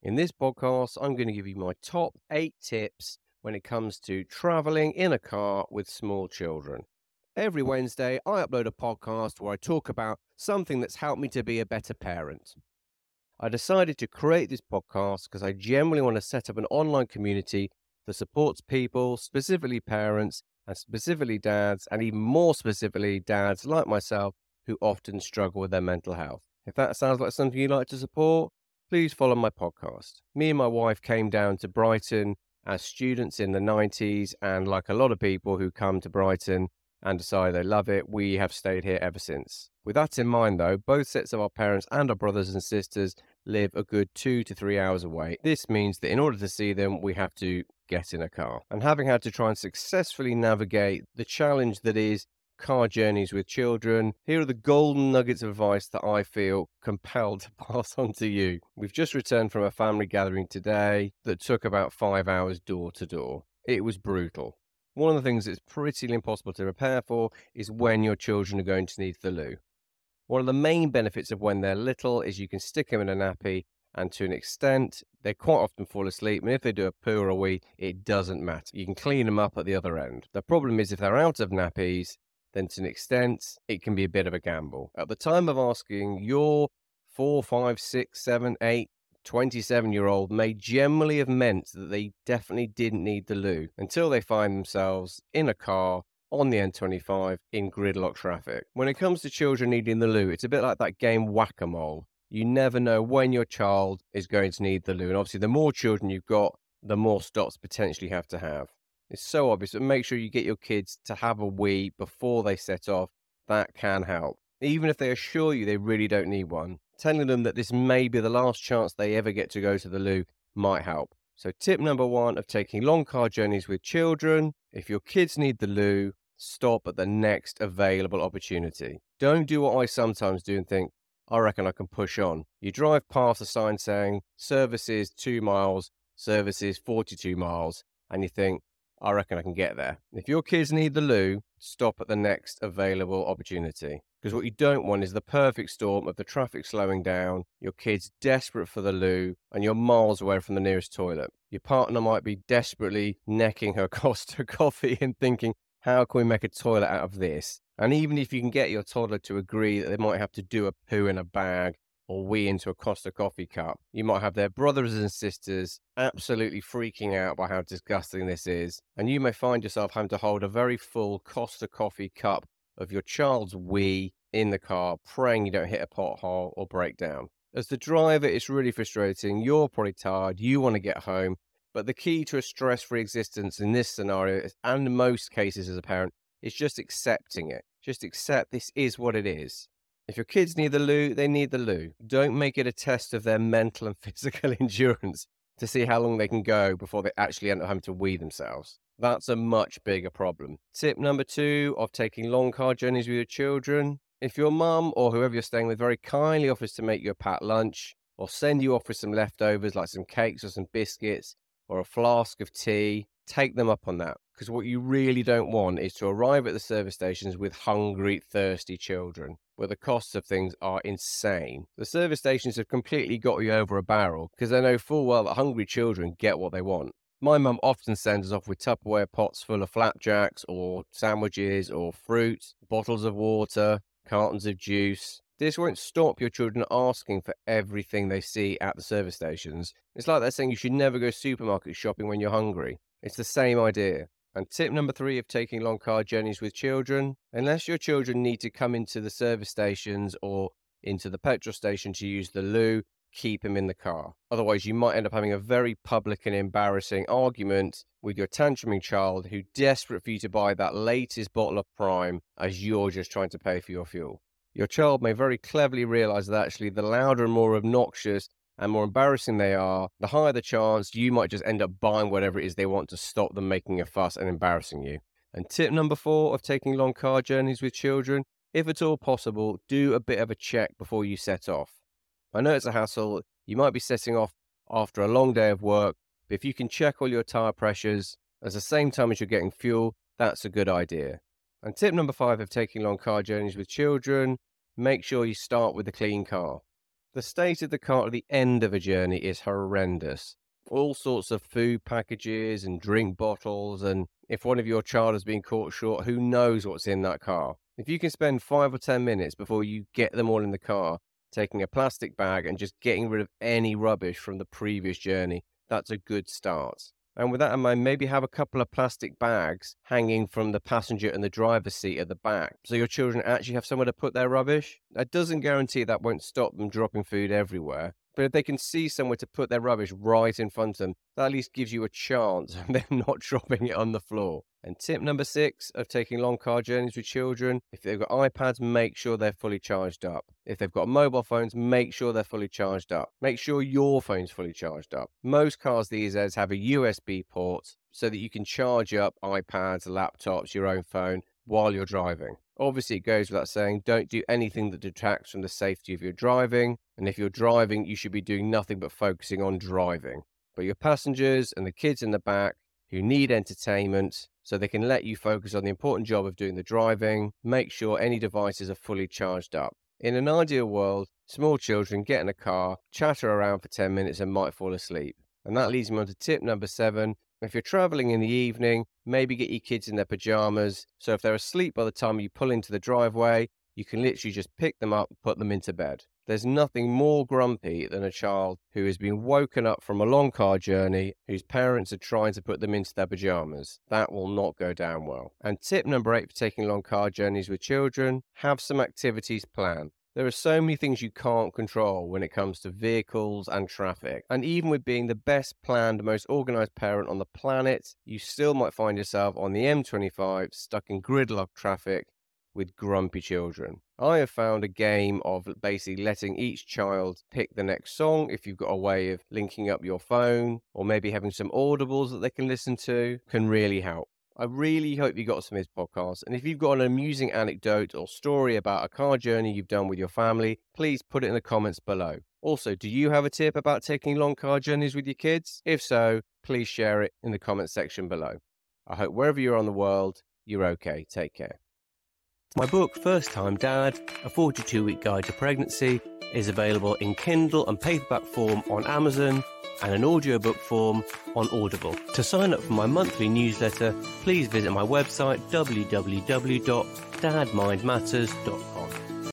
In this podcast, I'm going to give you my top 8 tips when it comes to traveling in a car with small children. Every Wednesday, I upload a podcast where I talk about something that's helped me to be a better parent. I decided to create this podcast because I generally want to set up an online community that supports people, specifically parents, and specifically dads, and even more specifically dads like myself who often struggle with their mental health. If that sounds like something you'd like to support, please follow my podcast. Me and my wife came down to Brighton as students in the 90s, and like a lot of people who come to Brighton and decide they love it, we have stayed here ever since. With that in mind, though, both sets of our parents and our brothers and sisters live a good 2 to 3 hours away. This means that in order to see them, we have to get in a car. And having had to try and successfully navigate the challenge that is car journeys with children, here are the golden nuggets of advice that I feel compelled to pass on to you. We've just returned from a family gathering today that took about 5 hours door to door. It was brutal. One of the things that's pretty impossible to prepare for is when your children are going to need the loo. One of the main benefits of when they're little is you can stick them in a nappy, and to an extent, they quite often fall asleep. And if they do a poo or a wee, it doesn't matter. You can clean them up at the other end. The problem is if they're out of nappies, then to an extent, it can be a bit of a gamble. At the time of asking, your 4, 5, 6, 7, 8, 27-year-old may generally have meant that they definitely didn't need the loo until they find themselves in a car on the N25 in gridlock traffic. When it comes to children needing the loo, it's a bit like that game Whack-A-Mole. You never know when your child is going to need the loo. And obviously, the more children you've got, the more stops potentially have to have. It's so obvious, but make sure you get your kids to have a wee before they set off. That can help. Even if they assure you they really don't need one, telling them that this may be the last chance they ever get to go to the loo might help. So tip number 1 of taking long car journeys with children: if your kids need the loo, stop at the next available opportunity. Don't do what I sometimes do and think, I reckon I can push on. You drive past a sign saying services 2 miles, services 42 miles, and you think, I reckon I can get there. If your kids need the loo, stop at the next available opportunity. Because what you don't want is the perfect storm of the traffic slowing down, your kid's desperate for the loo, and you're miles away from the nearest toilet. Your partner might be desperately necking her Costa coffee and thinking, how can we make a toilet out of this? And even if you can get your toddler to agree that they might have to do a poo in a bag or wee into a Costa coffee cup, you might have their brothers and sisters absolutely freaking out by how disgusting this is. And you may find yourself having to hold a very full Costa coffee cup of your child's wee in the car, praying you don't hit a pothole or break down. As the driver, it's really frustrating. You're probably tired. You want to get home. But the key to a stress-free existence in this scenario, and in most cases as a parent, is just accepting it. Just accept this is what it is. If your kids need the loo, they need the loo. Don't make it a test of their mental and physical endurance to see how long they can go before they actually end up having to wee themselves. That's a much bigger problem. Tip number 2 of taking long car journeys with your children: if your mum or whoever you're staying with very kindly offers to make you a packed lunch or send you off with some leftovers like some cakes or some biscuits or a flask of tea, take them up on that. Because what you really don't want is to arrive at the service stations with hungry, thirsty children, where the costs of things are insane. The service stations have completely got you over a barrel because they know full well that hungry children get what they want. My mum often sends us off with Tupperware pots full of flapjacks or sandwiches or fruit, bottles of water, cartons of juice. This won't stop your children asking for everything they see at the service stations. It's like they're saying you should never go supermarket shopping when you're hungry. It's the same idea. And tip number 3 of taking long car journeys with children: unless your children need to come into the service stations or into the petrol station to use the loo, keep them in the car. Otherwise, you might end up having a very public and embarrassing argument with your tantruming child who's desperate for you to buy that latest bottle of Prime as you're just trying to pay for your fuel. Your child may very cleverly realize that actually the louder and more obnoxious and more embarrassing they are, the higher the chance you might just end up buying whatever it is they want to stop them making a fuss and embarrassing you. And tip number 4 of taking long car journeys with children: if at all possible, do a bit of a check before you set off. I know it's a hassle. You might be setting off after a long day of work, but if you can check all your tire pressures at the same time as you're getting fuel, that's a good idea. And tip number 5 of taking long car journeys with children: make sure you start with a clean car. The state of the car at the end of a journey is horrendous. All sorts of food packages and drink bottles, and if one of your child has been caught short, who knows what's in that car? If you can spend 5 or 10 minutes before you get them all in the car, taking a plastic bag and just getting rid of any rubbish from the previous journey, that's a good start. And with that in mind, maybe have a couple of plastic bags hanging from the passenger and the driver's seat at the back, so your children actually have somewhere to put their rubbish. That doesn't guarantee that won't stop them dropping food everywhere, but if they can see somewhere to put their rubbish right in front of them, that at least gives you a chance of them not dropping it on the floor. And tip number 6 of taking long car journeys with children, if they've got iPads, make sure they're fully charged up. If they've got mobile phones, make sure they're fully charged up. Make sure your phone's fully charged up. Most cars these days have a USB port so that you can charge up iPads, laptops, your own phone while you're driving. Obviously, it goes without saying, don't do anything that detracts from the safety of your driving. And if you're driving, you should be doing nothing but focusing on driving. But your passengers and the kids in the back who need entertainment, so they can let you focus on the important job of doing the driving, make sure any devices are fully charged up. In an ideal world, small children get in a car, chatter around for 10 minutes and might fall asleep. And that leads me on to tip number 7. If you're traveling in the evening, maybe get your kids in their pajamas, so if they're asleep by the time you pull into the driveway, you can literally just pick them up and put them into bed. There's nothing more grumpy than a child who has been woken up from a long car journey, whose parents are trying to put them into their pajamas. That will not go down well. And tip number 8 for taking long car journeys with children, have some activities planned. There are so many things you can't control when it comes to vehicles and traffic. And even with being the best planned, most organized parent on the planet, you still might find yourself on the M25 stuck in gridlock traffic with grumpy children. I have found a game of basically letting each child pick the next song, if you've got a way of linking up your phone, or maybe having some audibles that they can listen to, can really help. I really hope you got some of this podcast, and if you've got an amusing anecdote or story about a car journey you've done with your family, please put it in the comments below. Also, do you have a tip about taking long car journeys with your kids? If so, please share it in the comments section below. I hope wherever you're on the world, you're okay. Take care. My book, First Time Dad, A 42-Week Guide to Pregnancy, is available in Kindle and paperback form on Amazon and an audiobook form on Audible. To sign up for my monthly newsletter, please visit my website www.dadmindmatters.com.